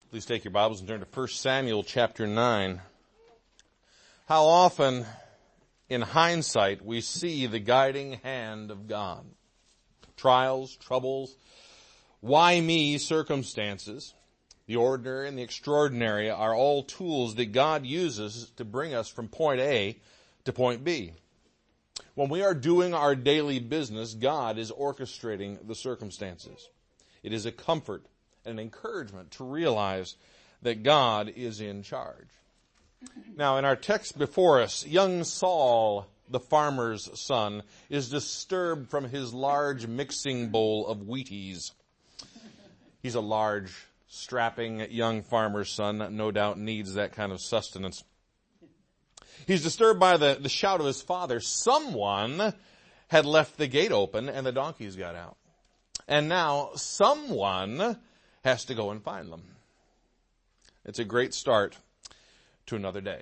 Please take your Bibles and turn to 1 Samuel chapter 9. How often, in hindsight, we see the guiding hand of God. Trials, troubles, why me circumstances, the ordinary and the extraordinary are all tools that God uses to bring us from point A to point B. When we are doing our daily business, God is orchestrating the circumstances. It is a comfort and an encouragement to realize that God is in charge. Now, in our text before us, young Saul, the farmer's son, is disturbed from his large mixing bowl of Wheaties. He's a large, strapping young farmer's son that no doubt needs that kind of sustenance. He's disturbed by the shout of his father. Someone had left the gate open and the donkeys got out. And now someone has to go and find them. It's a great start to another day.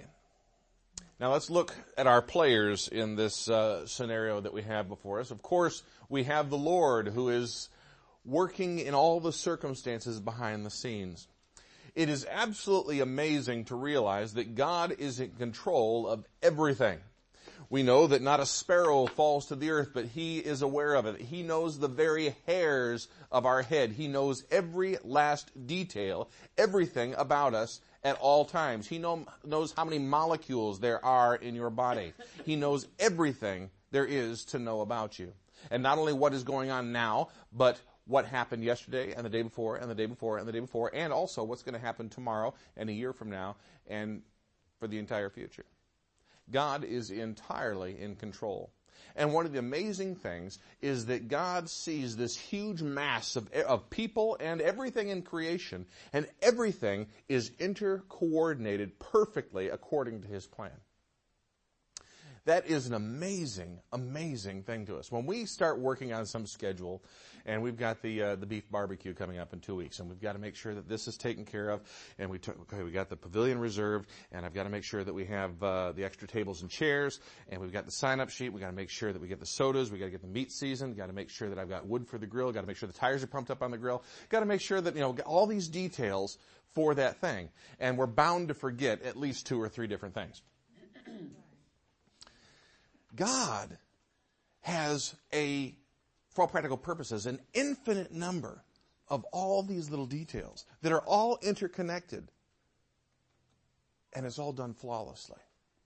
Now let's look at our players in this scenario that we have before us. Of course, we have the Lord who is working in all the circumstances behind the scenes. It is absolutely amazing to realize that God is in control of everything. We know that not a sparrow falls to the earth, but He is aware of it. He knows the very hairs of our head. He knows every last detail, everything about us at all times. He knows how many molecules there are in your body. He knows everything there is to know about you. And not only what is going on now, but what happened yesterday and the day before and the day before and the day before, and also what's going to happen tomorrow and a year from now and for the entire future. God is entirely in control. And one of the amazing things is that God sees this huge mass of people and everything in creation, and everything is intercoordinated perfectly according to His plan. That is an amazing, amazing thing to us. When we start working on some schedule, and we've got the beef barbecue coming up in 2 weeks, and we've got to make sure that this is taken care of, and we got the pavilion reserved, and I've got to make sure that we have the extra tables and chairs, and we've got the sign-up sheet. We've got to make sure that we get the sodas. We've got to get the meat seasoned. We've got to make sure that I've got wood for the grill. Got to make sure the tires are pumped up on the grill. Got to make sure that, all these details for that thing. And we're bound to forget at least 2 or 3 different things. God has for all practical purposes, an infinite number of all these little details that are all interconnected. And it's all done flawlessly.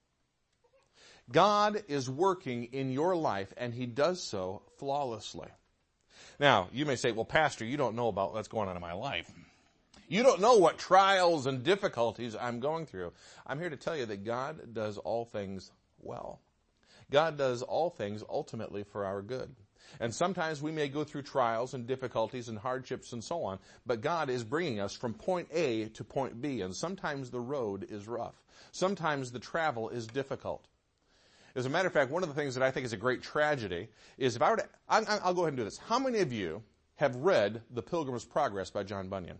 God is working in your life, and He does so flawlessly. Now, you may say, well, Pastor, you don't know about what's going on in my life. You don't know what trials and difficulties I'm going through. I'm here to tell you that God does all things well. God does all things ultimately for our good. And sometimes we may go through trials and difficulties and hardships and so on, but God is bringing us from point A to point B, and sometimes the road is rough. Sometimes the travel is difficult. As a matter of fact, one of the things that I think is a great tragedy is if I were to, I'll go ahead and do this. How many of you have read The Pilgrim's Progress by John Bunyan?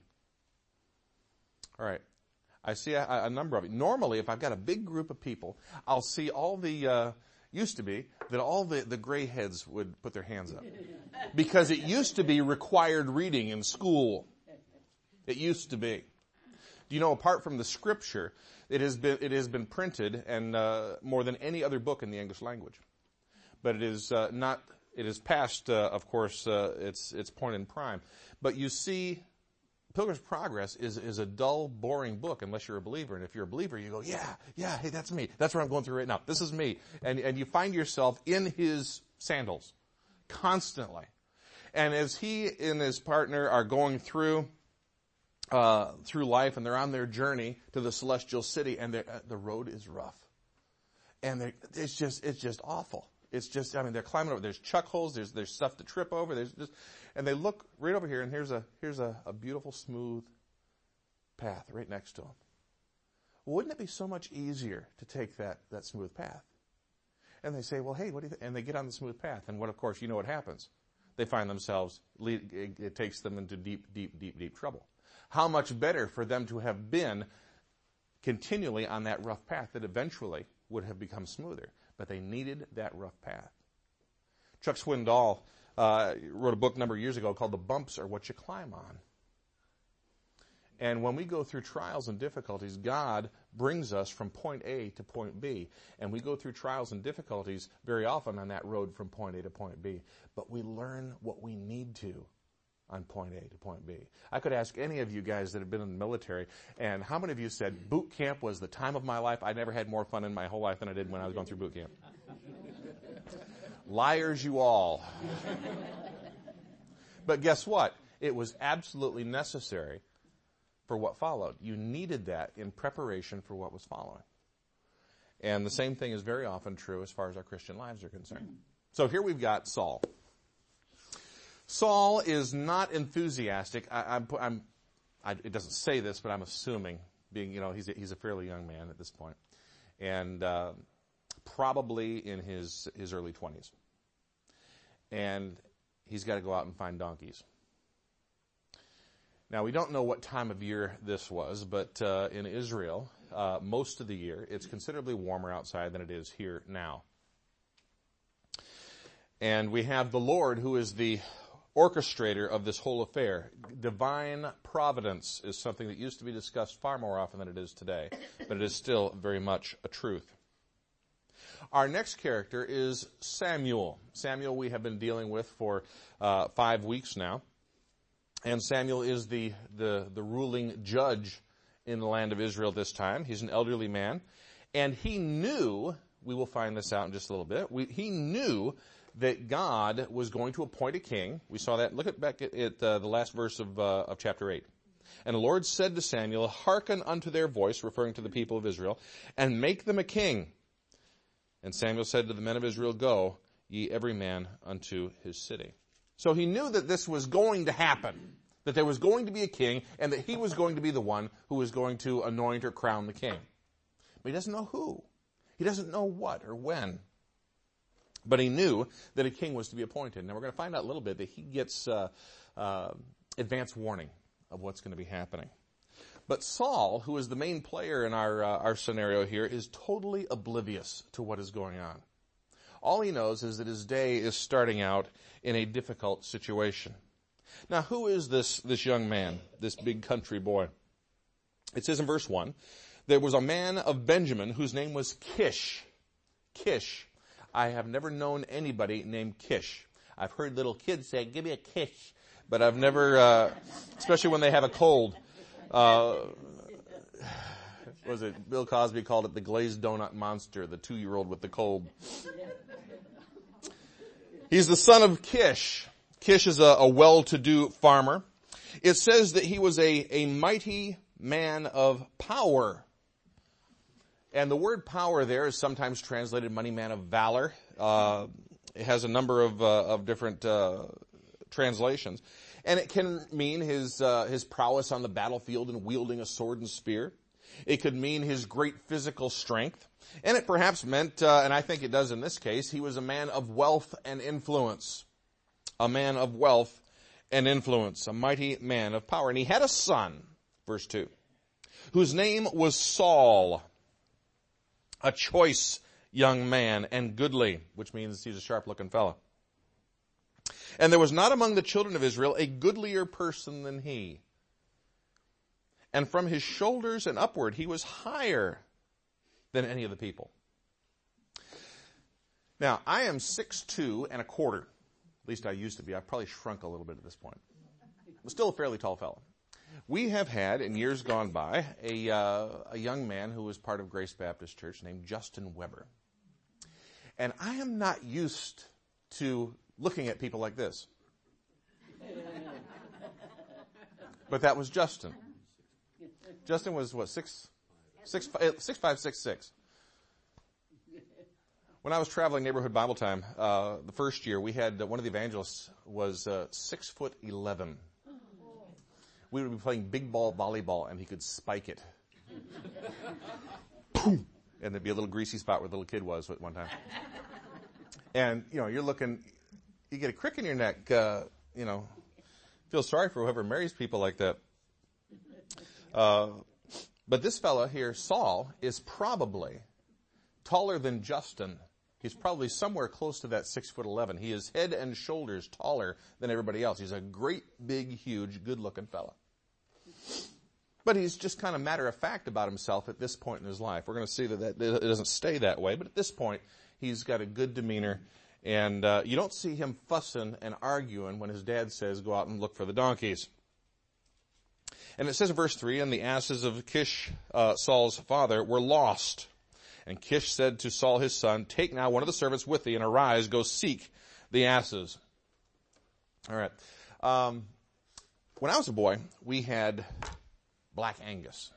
All right. I see a number of you. Normally, if I've got a big group of people, I'll see all the, used to be that all the gray heads would put their hands up. Because it used to be required reading in school. It used to be. Do you know, apart from the scripture, it has been printed and more than any other book in the English language. But it is not, it is past, of course, its point in prime. But you see, Pilgrim's Progress is a dull, boring book unless you're a believer. And if you're a believer, you go, yeah, hey, that's me. That's what I'm going through right now. This is me. And you find yourself in his sandals constantly. And as he and his partner are going through life, and they're on their journey to the celestial city, and the road is rough. And it's just awful. It's just, they're climbing over. There's chuck holes. There's stuff to trip over. And they look right over here, and here's a beautiful, smooth path right next to them. Well, wouldn't it be so much easier to take that smooth path? And they say, well, hey, what do you think? And they get on the smooth path, and of course, you know what happens. They find themselves, it takes them into deep, deep, deep, deep trouble. How much better for them to have been continually on that rough path that eventually would have become smoother. But they needed that rough path. Chuck Swindoll wrote a book a number of years ago called The Bumps Are What You Climb On. And when we go through trials and difficulties, God brings us from point A to point B. And we go through trials and difficulties very often on that road from point A to point B. But we learn what we need to on point A to point B. I could ask any of you guys that have been in the military, and how many of you said, boot camp was the time of my life? I never had more fun in my whole life than I did when I was going through boot camp. Liars you all. But guess what? It was absolutely necessary for what followed. You needed that in preparation for what was following. And the same thing is very often true as far as our Christian lives are concerned. So here we've got Saul. Saul is not enthusiastic. It doesn't say this, but I'm assuming, being, he's a fairly young man at this point, and probably in his early 20s. And he's got to go out and find donkeys. Now, we don't know what time of year this was, but in Israel, most of the year, it's considerably warmer outside than it is here now. And we have the Lord, who is the orchestrator of this whole affair. Divine providence is something that used to be discussed far more often than it is today, but it is still very much a truth. Our next character is Samuel. Samuel we have been dealing with for 5 weeks now. And Samuel is the ruling judge in the land of Israel this time. He's an elderly man. And he knew, we will find this out in just a little bit, he knew that God was going to appoint a king. We saw that. Look back at the last verse of chapter 8. And the Lord said to Samuel, hearken unto their voice, referring to the people of Israel, and make them a king. And Samuel said to the men of Israel, go, ye every man unto his city. So he knew that this was going to happen, that there was going to be a king, and that he was going to be the one who was going to anoint or crown the king. But he doesn't know who. He doesn't know what or when. But he knew that a king was to be appointed. Now we're going to find out a little bit that he gets advance warning of what's going to be happening. But Saul, who is the main player in our scenario here, is totally oblivious to what is going on. All he knows is that his day is starting out in a difficult situation. Now, who is this young man, this big country boy? It says in verse 1, there was a man of Benjamin whose name was Kish. Kish. I have never known anybody named Kish. I've heard little kids say, give me a Kish. But I've never, especially when they have a cold. Was it Bill Cosby called it the glazed donut monster, the 2-year-old with the cold. He's the son of Kish. Kish is a well-to-do farmer. It says that he was a mighty man of power. And the word power there is sometimes translated mighty man of valor. It has a number of different translations. And it can mean his prowess on the battlefield in wielding a sword and spear. It could mean his great physical strength. And it perhaps meant, and I think it does in this case, he was a man of wealth and influence. A man of wealth and influence. A mighty man of power. And he had a son, verse 2, whose name was Saul. A choice young man and goodly, which means he's a sharp-looking fellow. And there was not among the children of Israel a goodlier person than he. And from his shoulders and upward, he was higher than any of the people. Now, I am 6'2" and a quarter. At least I used to be. I've probably shrunk a little bit at this point. I'm still a fairly tall fellow. We have had, in years gone by, a young man who was part of Grace Baptist Church named Justin Weber. And I am not used to looking at people like this. But that was Justin. Justin was, what, 6'5", 6'6". When I was traveling neighborhood Bible time, the first year, we had one of the evangelists was 6'11". We would be playing big ball volleyball, and he could spike it. Boom! And there'd be a little greasy spot where the little kid was at one time. And, you're looking, you get a crick in your neck, feel sorry for whoever marries people like that. But this fella here, Saul, is probably taller than Justin. He's probably somewhere close to that 6'11". He is head and shoulders taller than everybody else. He's a great, big, huge, good-looking fella. But he's just kind of matter of fact about himself at this point in his life. We're going to see that it doesn't stay that way, but at this point, he's got a good demeanor, and you don't see him fussing and arguing when his dad says, go out and look for the donkeys. And it says in verse 3, and the asses of Kish, Saul's father, were lost. And Kish said to Saul his son, take now one of the servants with thee, and arise, go seek the asses. All right. When I was a boy, we had Black Angus.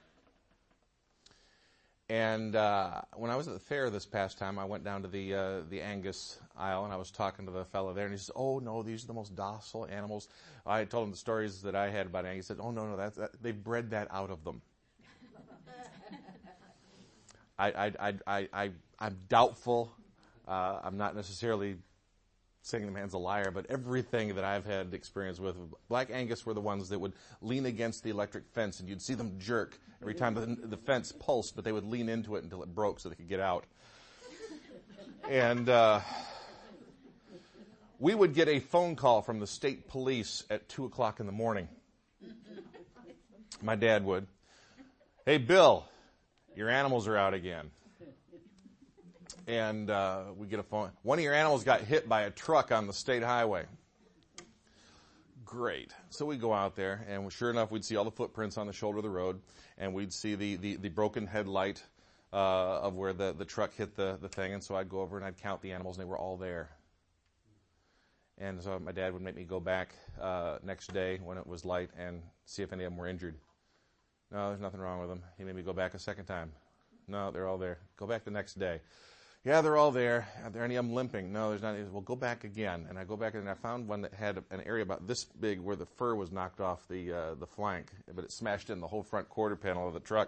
And when I was at the fair this past time, I went down to the Angus aisle, and I was talking to the fellow there, and he says, oh, no, these are the most docile animals. I told him the stories that I had about Angus. He said, oh, no, they bred that out of them. I'm doubtful. I'm not necessarily saying the man's a liar, but everything that I've had experience with, Black Angus were the ones that would lean against the electric fence, and you'd see them jerk every time the fence pulsed, but they would lean into it until it broke so they could get out. And we would get a phone call from the state police at 2 o'clock in the morning. My dad would. Hey, Bill, your animals are out again. And we get a phone. One of your animals got hit by a truck on the state highway. Great. So we go out there, and sure enough, we'd see all the footprints on the shoulder of the road, and we'd see the broken headlight of where the truck hit the thing. And so I'd go over and I'd count the animals, and they were all there. And so my dad would make me go back next day when it was light and see if any of them were injured. No, there's nothing wrong with them. He made me go back a second time. No, they're all there. Go back the next day. Yeah, they're all there. Are there any of them limping? No, there's not. Well, go back again. And I go back and I found one that had an area about this big where the fur was knocked off the flank, but it smashed in the whole front quarter panel of the truck.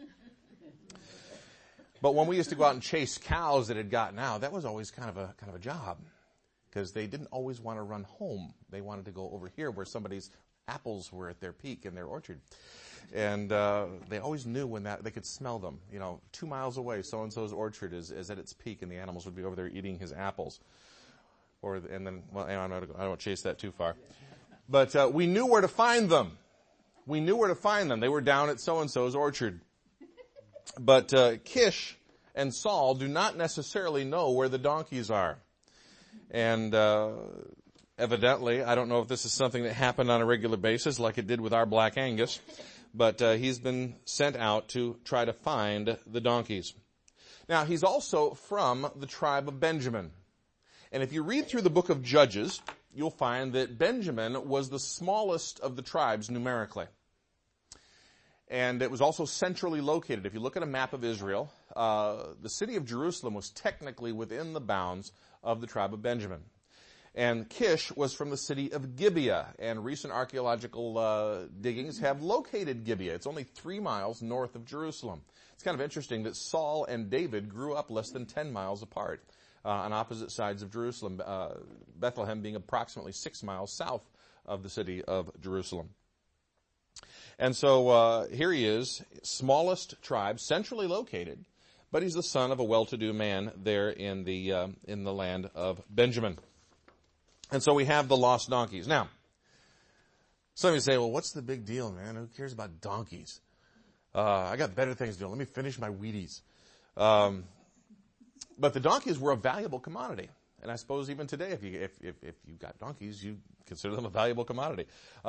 But when we used to go out and chase cows that had gotten out, that was always kind of a job, because they didn't always want to run home. They wanted to go over here where somebody's apples were at their peak in their orchard. And they always knew when they could smell them. 2 miles away, so-and-so's orchard is at its peak, and the animals would be over there eating his apples. I don't chase that too far. But we knew where to find them. They were down at so-and-so's orchard. But Kish and Saul do not necessarily know where the donkeys are. And evidently, I don't know if this is something that happened on a regular basis like it did with our Black Angus, but he's been sent out to try to find the donkeys. Now, he's also from the tribe of Benjamin. And if you read through the book of Judges, you'll find that Benjamin was the smallest of the tribes numerically. And it was also centrally located. If you look at a map of Israel, the city of Jerusalem was technically within the bounds of the tribe of Benjamin. And Kish was from the city of Gibeah, and recent archaeological diggings have located Gibeah. It's only 3 miles north of Jerusalem. It's kind of interesting that Saul and David grew up less than 10 miles apart on opposite sides of Jerusalem, Bethlehem being approximately 6 miles south of the city of Jerusalem. And so here he is, smallest tribe, centrally located, but he's the son of a well-to-do man there in the land of Benjamin. And so we have the lost donkeys. Now, some of you say, well, what's the big deal, man? Who cares about donkeys? I got better things to do. Let me finish my Wheaties. But the donkeys were a valuable commodity. And I suppose even today, if you've got donkeys, you consider them a valuable commodity.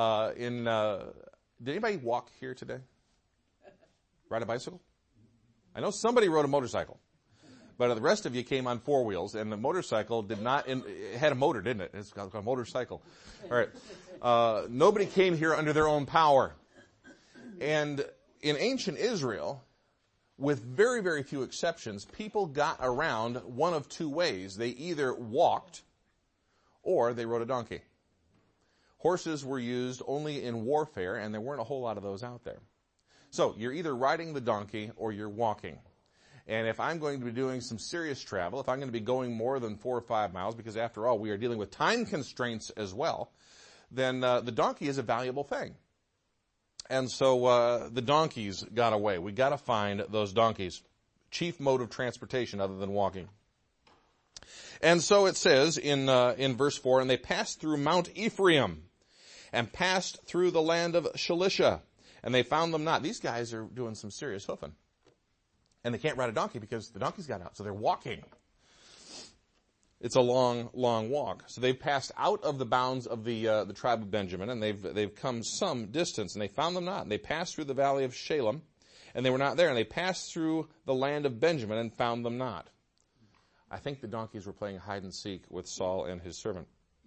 Did anybody walk here today? Ride a bicycle? I know somebody rode a motorcycle. But the rest of you came on 4 wheels, and the motorcycle did not, it had a motor, didn't it? It's called a motorcycle. All right. Nobody came here under their own power. And in ancient Israel, with very, very few exceptions, people got around one of 2 ways. They either walked or they rode a donkey. Horses were used only in warfare, and there weren't a whole lot of those out there. So you're either riding the donkey or you're walking. And if I'm going to be doing some serious travel, if I'm going to be going more than 4 or 5 miles, because after all, we are dealing with time constraints as well, then the donkey is a valuable thing. And so the donkeys got away. We got to find those donkeys. Chief mode of transportation other than walking. And so it says in verse 4, and they passed through Mount Ephraim and passed through the land of Shalisha And they found them not. These guys are doing some serious hoofing. And they can't ride a donkey because the donkeys got out. So they're walking. It's a long, long walk. So they've passed out of the bounds of the tribe of Benjamin, and they've come some distance, and they found them not. And they passed through the valley of Shalem, and they were not there. And they passed through the land of Benjamin and found them not. I think the donkeys were playing hide and seek with Saul and his servant.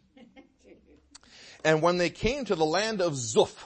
And when they came to the land of Zuph.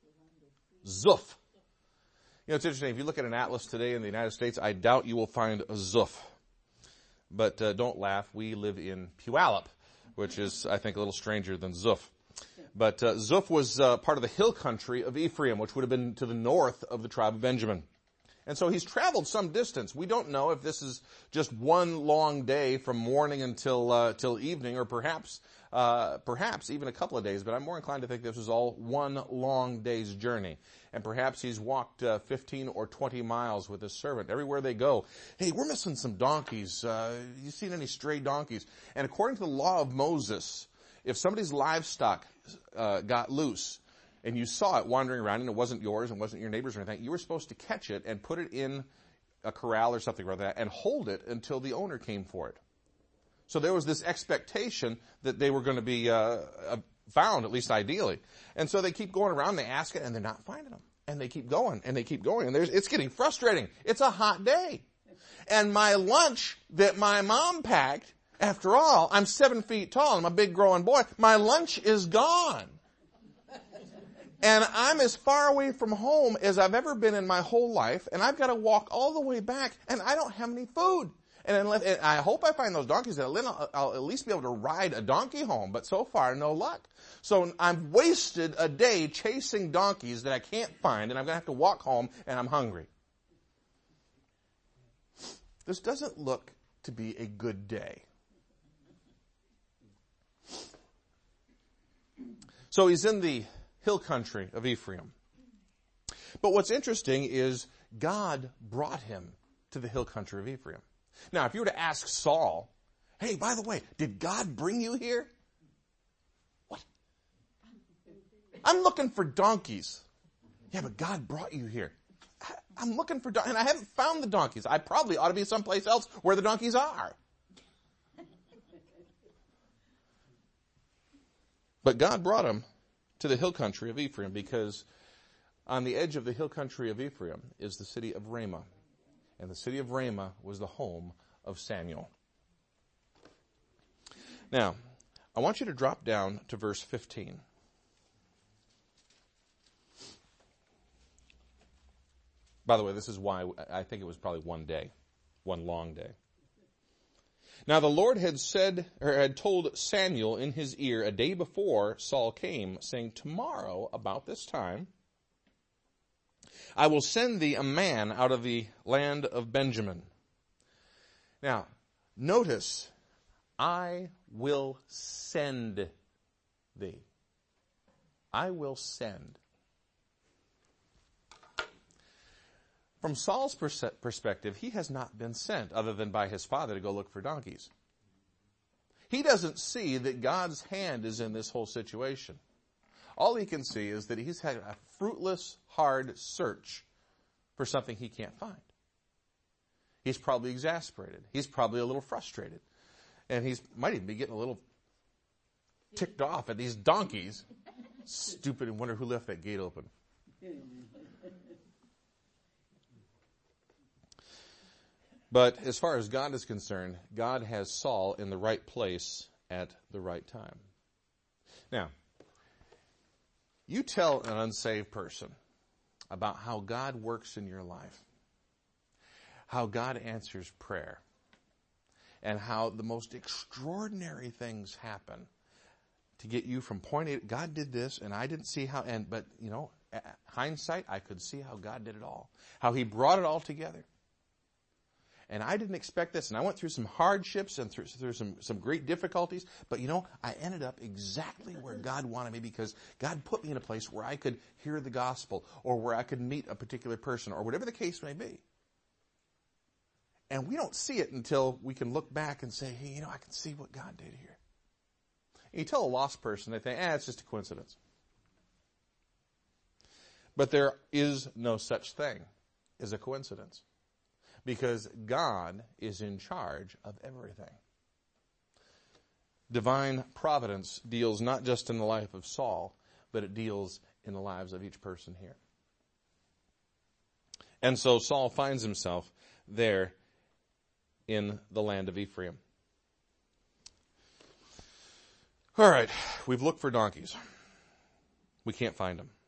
You know, it's interesting. If you look at an atlas today in the United States, I doubt you will find a Zuph. But don't laugh. We live in Puyallup, which is, I think, a little stranger than Zuph. But Zuph was part of the hill country of Ephraim, which would have been to the north of the tribe of Benjamin. And so he's traveled some distance. We don't know if this is just one long day from morning until till evening, or perhaps even a couple of days. But I'm more inclined to think this is all one long day's journey. And perhaps he's walked 15 or 20 miles with his servant. Everywhere they go, hey, we're missing some donkeys. You seen any stray donkeys? And according to the law of Moses, if somebody's livestock got loose, and you saw it wandering around, and it wasn't yours and wasn't your neighbor's or anything, you were supposed to catch it and put it in a corral or something like that and hold it until the owner came for it. So there was this expectation that they were going to be found, at least ideally. And so they keep going around, they ask it, and they're not finding them. And they keep going, and they keep going. And it's getting frustrating. It's a hot day. And my lunch that my mom packed, after all, I'm 7 feet tall, I'm a big growing boy, my lunch is gone. And I'm as far away from home as I've ever been in my whole life, and I've got to walk all the way back, and I don't have any food. And I hope I find those donkeys, that I'll at least be able to ride a donkey home, but so far, no luck. So I've wasted a day chasing donkeys that I can't find, and I'm going to have to walk home, and I'm hungry. This doesn't look to be a good day. So he's in the hill country of Ephraim. But what's interesting is God brought him to the hill country of Ephraim. Now, if you were to ask Saul, hey, by the way, did God bring you here? What? I'm looking for donkeys. Yeah, but God brought you here. I'm looking for donkeys, and I haven't found the donkeys. I probably ought to be someplace else where the donkeys are. But God brought him to the hill country of Ephraim, because on the edge of the hill country of Ephraim is the city of Ramah. And the city of Ramah was the home of Samuel. Now, I want you to drop down to verse 15. By the way, this is why I think it was probably one long day. Now the Lord had told Samuel in his ear a day before Saul came, saying, tomorrow, about this time, I will send thee a man out of the land of Benjamin. Now, notice, I will send thee. I will send. From Saul's perspective, he has not been sent other than by his father to go look for donkeys. He doesn't see that God's hand is in this whole situation. All he can see is that he's had a fruitless, hard search for something he can't find. He's probably exasperated. He's probably a little frustrated. And he might even be getting a little ticked off at these donkeys. Stupid, and wonder who left that gate open. But as far as God is concerned, God has Saul in the right place at the right time. Now, you tell an unsaved person about how God works in your life, how God answers prayer, and how the most extraordinary things happen to get you from point A. God did this, and I didn't see how, but hindsight, I could see how God did it all, how he brought it all together. And I didn't expect this, and I went through some hardships and through some great difficulties, but I ended up exactly where God wanted me, because God put me in a place where I could hear the gospel, or where I could meet a particular person, or whatever the case may be. And we don't see it until we can look back and say, hey, I can see what God did here. And you tell a lost person, they think, it's just a coincidence. But there is no such thing as a coincidence, because God is in charge of everything. Divine providence deals not just in the life of Saul, but it deals in the lives of each person here. And so Saul finds himself there in the land of Ephraim. All right, we've looked for donkeys. We can't find them.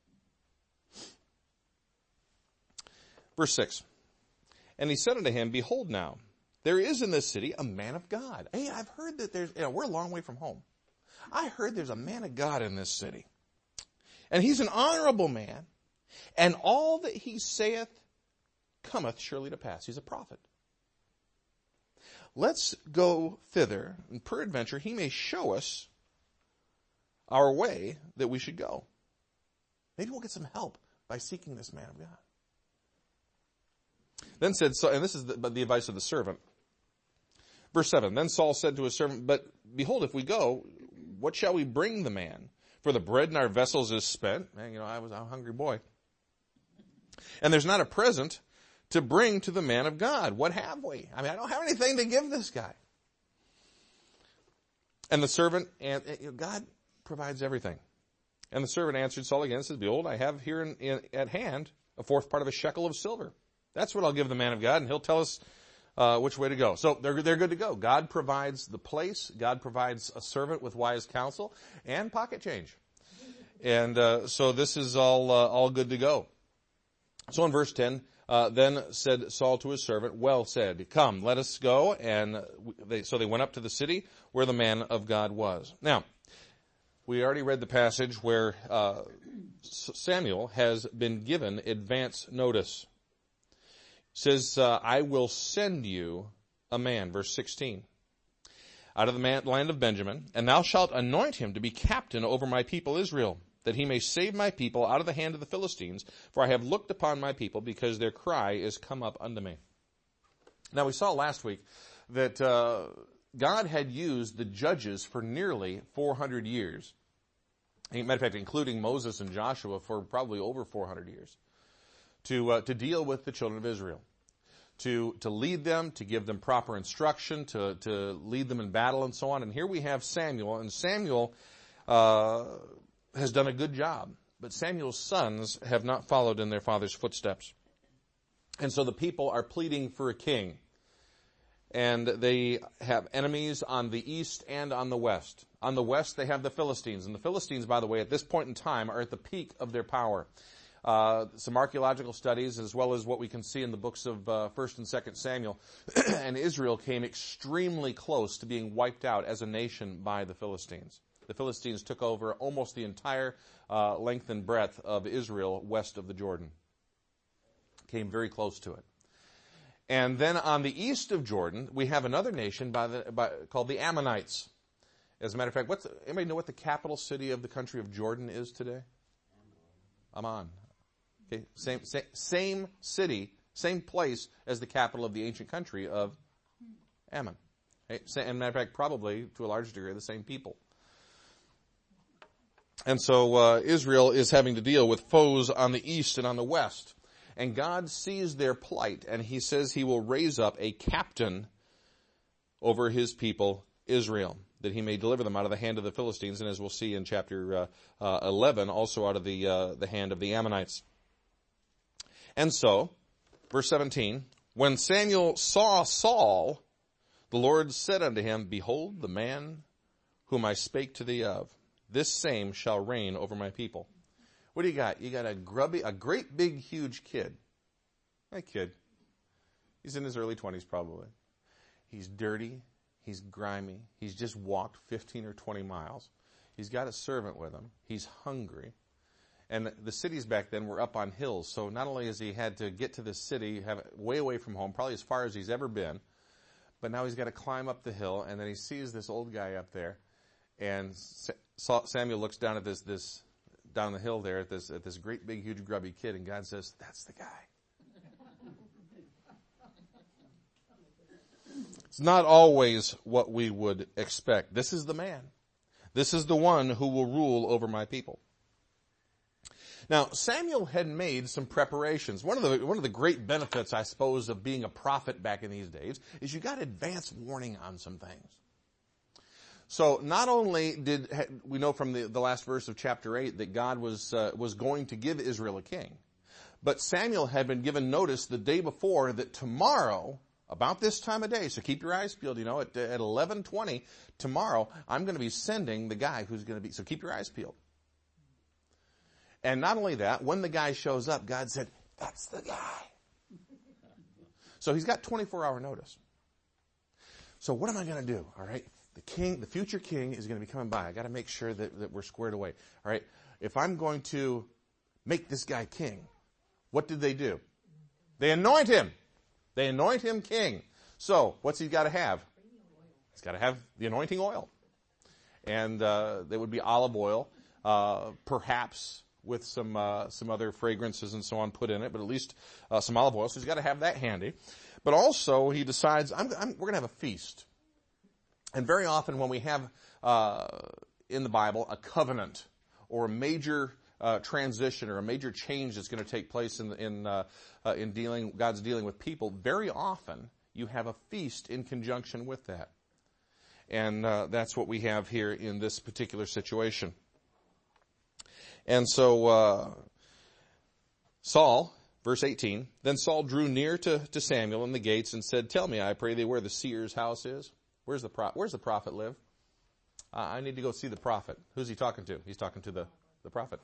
Verse 6. And he said unto him, Behold now, there is in this city a man of God. Hey, I've heard that there's, we're a long way from home. I heard there's a man of God in this city. And he's an honorable man. And all that he saith cometh surely to pass. He's a prophet. Let's go thither, and peradventure he may show us our way that we should go. Maybe we'll get some help by seeking this man of God. Then said, and this is the advice of the servant. Verse 7, Then Saul said to his servant, But behold, if we go, what shall we bring the man? For the bread in our vessels is spent. Man, I was a hungry boy. And there's not a present to bring to the man of God. What have we? I don't have anything to give this guy. And the servant, and God provides everything. And the servant answered Saul again and says, Behold, I have here at hand a fourth part of a shekel of silver. That's what I'll give the man of God, and he'll tell us which way to go. So they're good to go. God provides the place. God provides a servant with wise counsel and pocket change. And so this is all good to go. So in verse 10, then said Saul to his servant, Well said, come, let us go. And so they went up to the city where the man of God was. Now, we already read the passage where Samuel has been given advance notice. It says, I will send you a man, verse 16, out of the land of Benjamin, and thou shalt anoint him to be captain over my people Israel, that he may save my people out of the hand of the Philistines, for I have looked upon my people, because their cry is come up unto me. Now, we saw last week that God had used the judges for nearly 400 years. As a matter of fact, including Moses and Joshua for probably over 400 years, to deal with the children of Israel, to lead them, to give them proper instruction, to lead them in battle and so on. And here we have Samuel, and Samuel has done a good job, but Samuel's sons have not followed in their father's footsteps. And so the people are pleading for a king. And they have enemies on the east and on the west. On the west, they have the Philistines. And the Philistines, by the way, at this point in time, are at the peak of their power. Some archaeological studies, as well as what we can see in the books of 1st and 2nd Samuel, and Israel came extremely close to being wiped out as a nation by the Philistines. The Philistines took over almost the entire length and breadth of Israel west of the Jordan. Came very close to it. And then on the east of Jordan, we have another nation called the Ammonites. As a matter of fact, anybody know what the capital city of the country of Jordan is today? Amman. Okay, same city, same place as the capital of the ancient country of Ammon. Okay? As a matter of fact, probably to a large degree the same people. And so Israel is having to deal with foes on the east and on the west. And God sees their plight, and he says he will raise up a captain over his people, Israel, that he may deliver them out of the hand of the Philistines, and as we'll see in chapter 11, also out of the hand of the Ammonites. And so, verse 17, when Samuel saw Saul, the Lord said unto him, Behold, the man whom I spake to thee of, this same shall reign over my people. What do you got? You got a great big huge kid. That kid. He's in his early 20s probably. He's dirty. He's grimy. He's just walked 15 or 20 miles. He's got a servant with him. He's hungry. And the cities back then were up on hills. So not only has he had to get to this city, have it way away from home, probably as far as he's ever been, but now he's got to climb up the hill, and then he sees this old guy up there, and Samuel looks down at this down the hill there at this great big huge grubby kid, and God says, that's the guy. It's not always what we would expect. This is the man. This is the one who will rule over my people. Now, Samuel had made some preparations. One of the great benefits, I suppose, of being a prophet back in these days is you got advance warning on some things. So not only did we know from the last verse of chapter 8 that God was going to give Israel a king, but Samuel had been given notice the day before that tomorrow, about this time of day, so keep your eyes peeled, at 11:20 tomorrow, I'm going to be sending the guy who's going to be, so keep your eyes peeled. And not only that, when the guy shows up, God said, that's the guy. So he's got 24-hour notice. So what am I going to do? All right. The future king is going to be coming by. I got to make sure that we're squared away. All right. If I'm going to make this guy king, what did they do? They anoint him. They anoint him king. So what's he got to have? He's got to have the anointing oil. And there would be olive oil, perhaps with some other fragrances and so on put in it, but at least some olive oil. So he's got to have that handy. But also he decides, we're going to have a feast. And very often when we have in the Bible a covenant or a major transition or a major change that's going to take place in God's dealing with people, very often you have a feast in conjunction with that. And that's what we have here in this particular situation. And so Saul, verse 18, then Saul drew near to Samuel in the gates and said, tell me, I pray thee, where the seer's house is. Where's the prophet live? I need to go see the prophet. Who's he talking to? He's talking to the prophet.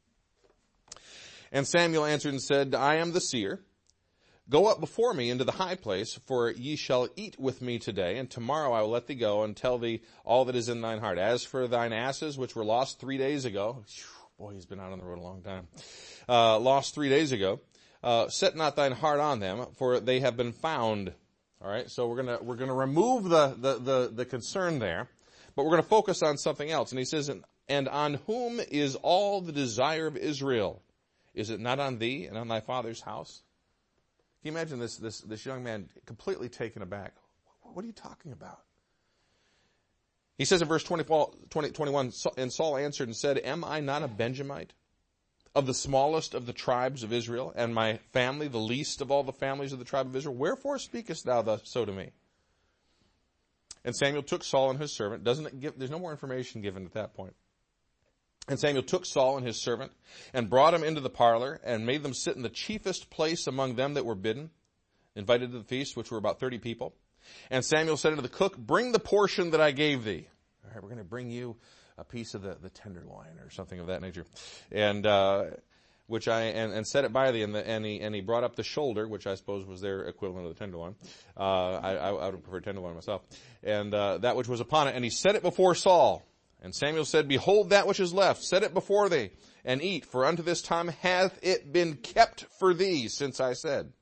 And Samuel answered and said, I am the seer. Go up before me into the high place, for ye shall eat with me today, and tomorrow I will let thee go and tell thee all that is in thine heart. As for thine asses, which were lost 3 days ago, boy, he's been out on the road a long time, lost 3 days ago, set not thine heart on them, for they have been found. All right, so we're gonna remove the concern there, but we're gonna focus on something else. And he says, and on whom is all the desire of Israel? Is it not on thee and on thy father's house? Can you imagine this young man completely taken aback? What are you talking about? He says in verse 21, and Saul answered and said, am I not a Benjamite, of the smallest of the tribes of Israel, and my family the least of all the families of the tribe of Israel? Wherefore speakest thou thus so to me? And Samuel took Saul and his servant. There's no more information given at that point. And Samuel took Saul and his servant and brought him into the parlor and made them sit in the chiefest place among them that were bidden, invited to the feast, which were about 30 people. And Samuel said unto the cook, bring the portion that I gave thee. All right, we're going to bring you a piece of the tenderloin or something of that nature. And, and set it by thee, and he brought up the shoulder, which I suppose was their equivalent of the tenderloin. I would prefer tenderloin myself. And, that which was upon it, and he set it before Saul. And Samuel said, behold that which is left, set it before thee, and eat, for unto this time hath it been kept for thee, since I said.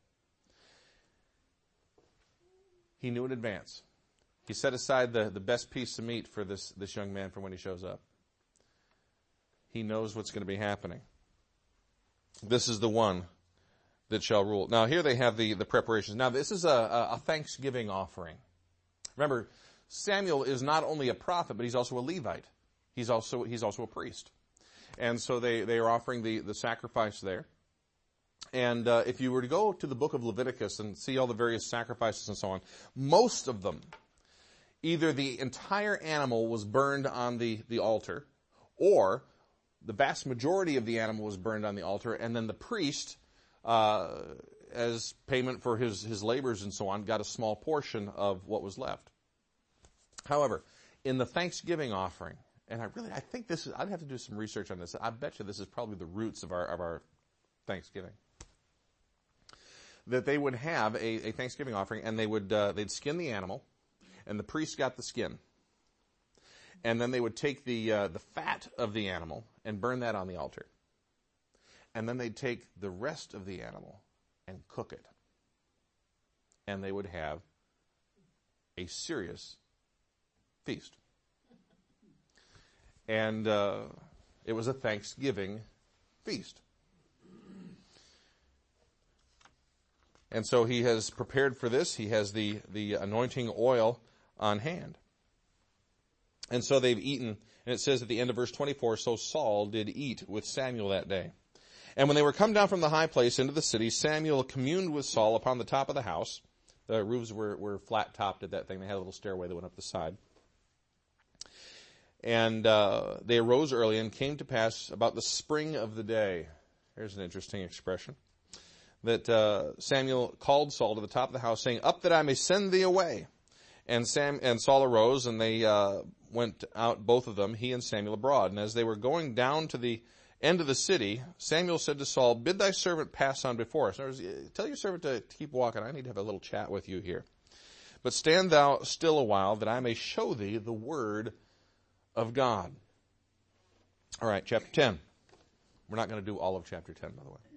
He knew in advance. He set aside the best piece of meat for this young man for when he shows up. He knows what's going to be happening. This is the one that shall rule. Now here they have the preparations. Now this is a thanksgiving offering. Remember, Samuel is not only a prophet, but he's also a Levite. He's also a priest. And so they are offering the sacrifice there. And if you were to go to the book of Leviticus and see all the various sacrifices and so on, most of them, either the entire animal was burned on the altar, or the vast majority of the animal was burned on the altar, and then the priest, as payment for his labors and so on, got a small portion of what was left. However, in the Thanksgiving offering, and I think I'd have to do some research on this. I bet you this is probably the roots of our Thanksgiving. That they would have a Thanksgiving offering, and they'd skin the animal, and the priest got the skin. And then they would take the fat of the animal and burn that on the altar. And then they'd take the rest of the animal and cook it. And they would have a serious feast. And it was a Thanksgiving feast. And so he has prepared for this. He has the anointing oil on hand. And so they've eaten, and it says at the end of verse 24, so Saul did eat with Samuel that day. And when they were come down from the high place into the city, Samuel communed with Saul upon the top of the house. The roofs were flat-topped at that thing. They had a little stairway that went up the side. And they arose early and came to pass about the spring of the day. Here's an interesting expression. That Samuel called Saul to the top of the house, saying, "Up that I may send thee away." And Saul arose, and they went out, both of them, he and Samuel, abroad. And as they were going down to the end of the city, Samuel said to Saul, "Bid thy servant pass on before us." In other words, tell your servant to keep walking. I need to have a little chat with you here. "But stand thou still a while, that I may show thee the word of God." All right, chapter 10. We're not going to do all of chapter 10, by the way.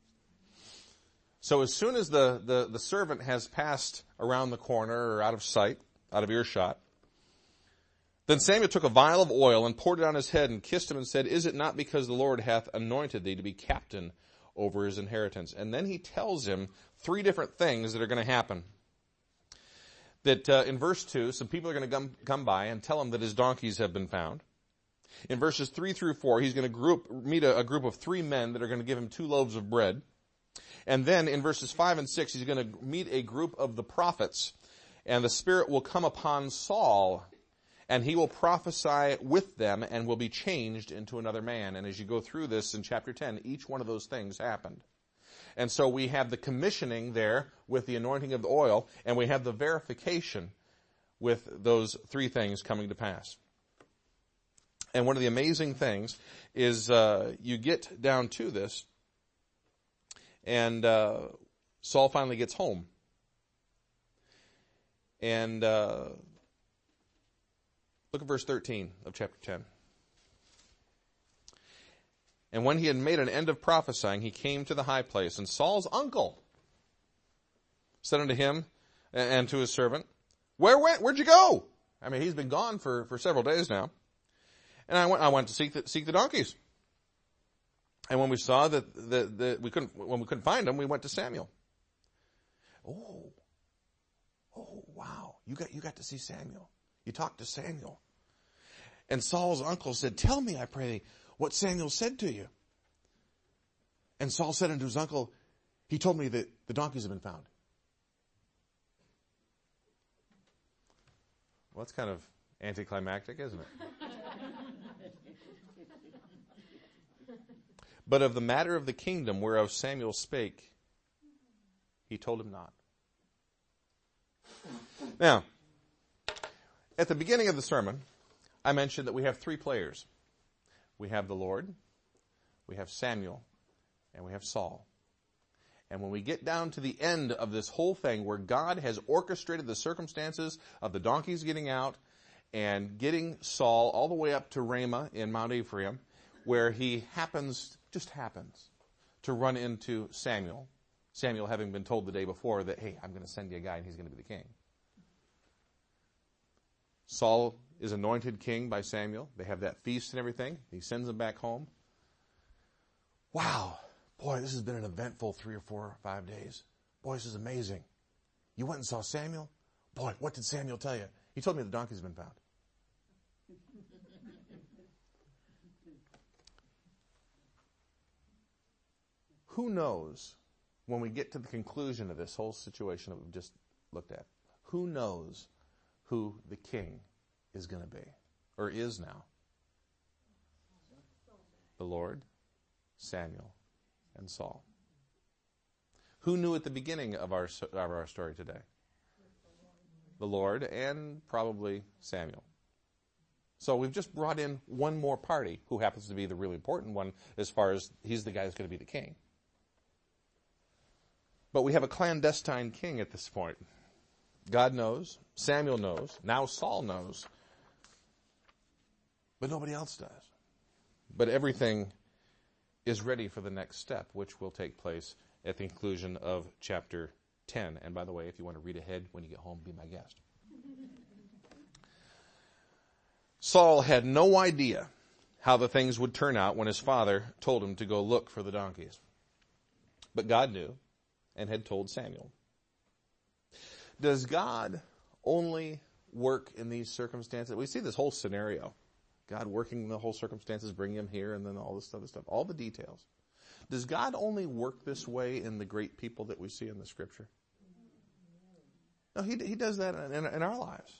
So as soon as the servant has passed around the corner or out of sight, out of earshot, then Samuel took a vial of oil and poured it on his head and kissed him and said, "Is it not because the Lord hath anointed thee to be captain over his inheritance?" And then he tells him 3 different things that are going to happen. That in verse 2, some people are going to come by and tell him that his donkeys have been found. In verses 3 through 4, he's going to meet a group of 3 men that are going to give him 2 loaves of bread. And then in verses 5 and 6, he's going to meet a group of the prophets, and the Spirit will come upon Saul, and he will prophesy with them and will be changed into another man. And as you go through this in chapter 10, each one of those things happened. And so we have the commissioning there with the anointing of the oil, and we have the verification with those 3 things coming to pass. And one of the amazing things is you get down to this, and Saul finally gets home. And look at verse 13 of chapter 10. "And when he had made an end of prophesying, he came to the high place, and Saul's uncle said unto him and to his servant, Where'd you go?" I mean, he's been gone for several days now. "And I went to seek the donkeys. And when we saw that we couldn't find them, we went to Samuel." Oh, wow! You got to see Samuel. You talked to Samuel. And Saul's uncle said, "Tell me, I pray thee, what Samuel said to you." And Saul said unto his uncle, "He told me that the donkeys have been found." Well, that's kind of anticlimactic, isn't it? "But of the matter of the kingdom whereof Samuel spake, he told him not." Now, at the beginning of the sermon, I mentioned that we have 3 players. We have the Lord, we have Samuel, and we have Saul. And when we get down to the end of this whole thing, where God has orchestrated the circumstances of the donkeys getting out and getting Saul all the way up to Ramah in Mount Ephraim, where he just happens to run into Samuel. Samuel having been told the day before that, "Hey, I'm going to send you a guy and he's going to be the king." Saul is anointed king by Samuel. They have that feast and everything. He sends him back home. Wow. Boy, this has been an eventful 3 or 4 or 5 days. Boy, this is amazing. You went and saw Samuel? Boy, what did Samuel tell you? He told me the donkey's been found. Who knows, when we get to the conclusion of this whole situation that we've just looked at, who knows who the king is going to be, or is now? The Lord, Samuel, and Saul. Who knew at the beginning of our story today? The Lord and probably Samuel. So we've just brought in one more party who happens to be the really important one as far as he's the guy who's going to be the king. But we have a clandestine king at this point. God knows, Samuel knows, now Saul knows, but nobody else does. But everything is ready for the next step, which will take place at the conclusion of chapter 10. And by the way, if you want to read ahead when you get home, be my guest. Saul had no idea how the things would turn out when his father told him to go look for the donkeys. But God knew and had told Samuel. Does God only work in these circumstances? We see this whole scenario. God working in the whole circumstances, bringing him here, and then all this other stuff. All the details. Does God only work this way in the great people that we see in the Scripture? No, He does that in our lives.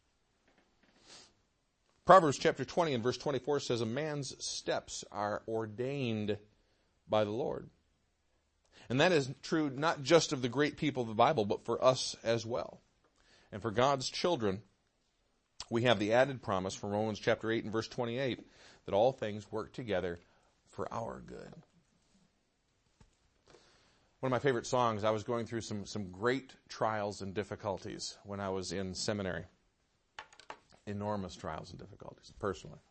Proverbs chapter 20 and verse 24 says, a man's steps are ordained by the Lord. And that is true not just of the great people of the Bible, but for us as well. And for God's children, we have the added promise from Romans chapter 8 and verse 28 that all things work together for our good. One of my favorite songs, I was going through some great trials and difficulties when I was in seminary. Enormous trials and difficulties, personally.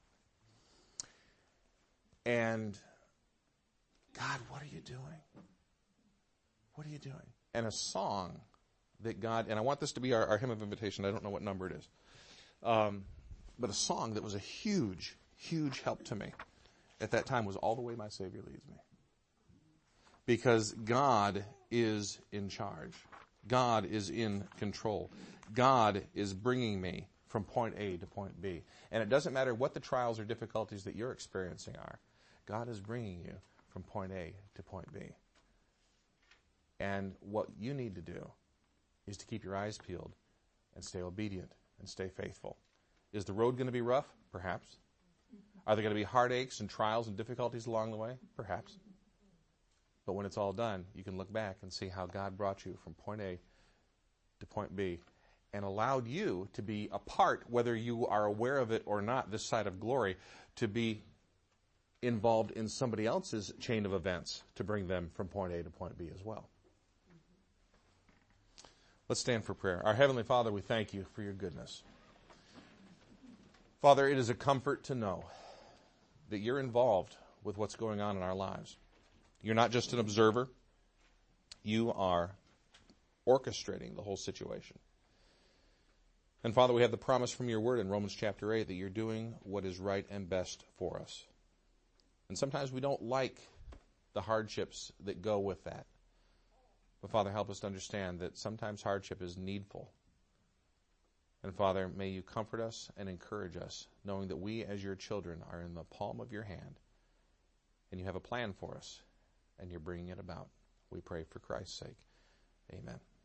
And, God, what are you doing? What are you doing? And a song that God, and I want this to be our hymn of invitation. I don't know what number it is. But a song that was a huge, huge help to me at that time was All the Way My Savior Leads Me. Because God is in charge. God is in control. God is bringing me from point A to point B. And it doesn't matter what the trials or difficulties that you're experiencing are. God is bringing you from point A to point B. And what you need to do is to keep your eyes peeled and stay obedient and stay faithful. Is the road going to be rough? Perhaps. Are there going to be heartaches and trials and difficulties along the way? Perhaps. But when it's all done, you can look back and see how God brought you from point A to point B and allowed you to be a part, whether you are aware of it or not, this side of glory, to be involved in somebody else's chain of events to bring them from point A to point B as well. Let's stand for prayer. Our Heavenly Father, we thank you for your goodness. Father, it is a comfort to know that you're involved with what's going on in our lives. You're not just an observer. You are orchestrating the whole situation. And Father, we have the promise from your word in Romans chapter 8 that you're doing what is right and best for us. And sometimes we don't like the hardships that go with that. But Father, help us to understand that sometimes hardship is needful. And Father, may you comfort us and encourage us, knowing that we as your children are in the palm of your hand, and you have a plan for us, and you're bringing it about. We pray for Christ's sake. Amen.